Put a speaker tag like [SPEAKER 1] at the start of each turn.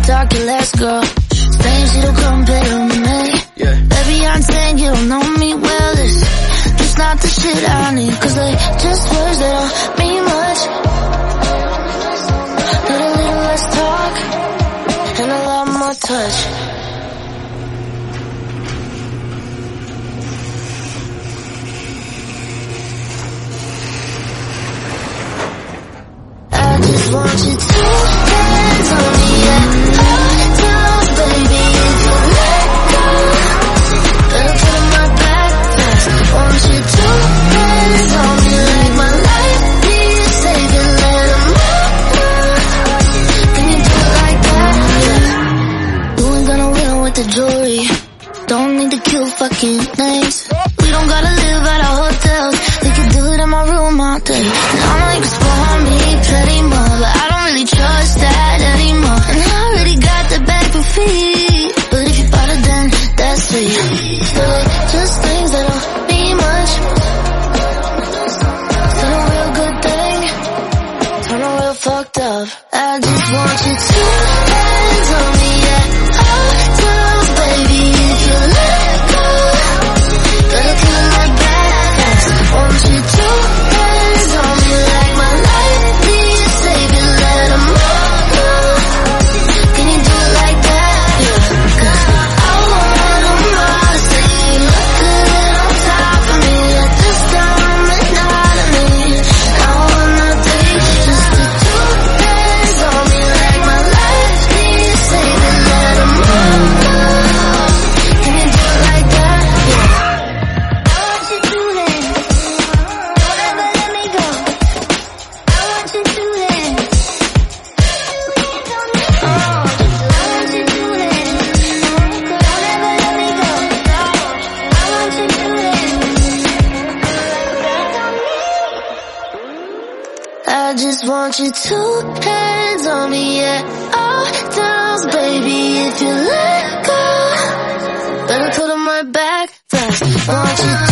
[SPEAKER 1] talking less, girl. Things you don't compare to me.
[SPEAKER 2] Yeah.
[SPEAKER 1] Baby, I'm saying you don't know me well. It's just not the shit I need, 'cause they just words that don't mean much. Need a little less talk and a lot more touch. I just want you to hands on me, yeah. Hold down, baby, if you let go. Better put on my back fast. Want you to hands on me like my life needs saving. Let 'em know. Can you do it like that? Yeah. You ain't gonna win with the jewelry. Don't need the cute fucking names. We don't gotta live at a hotel. We can do it in my room all day. And I know you can spoil me plenty more, but I don't really trust that anymore. And I already got the bag for feet, but if you bought it, then that's sweet. But just things that don't mean much. Turn a real good thing, turn a real fucked up. I just want you to hands on me, yeah. Hold down, baby, if you let go. Better put on my back fast. Want you to hands on me like my life needs saving. Let 'em know. Can you do it like that? Yeah. 'Cause I want 'em all to say you look good on top of me. Let this diamond out of me. I wanna take just the two hands on me like my life needs saving. Let 'em know. Can you do it like that? Yeah. I want you to then. Don't ever let me go. I want you to then. I want you to then. Don't ever let me go. I want you to then. I just want you to hands on me, yeah. All downs, baby, if you let go. Better put 'em right back fast. Want you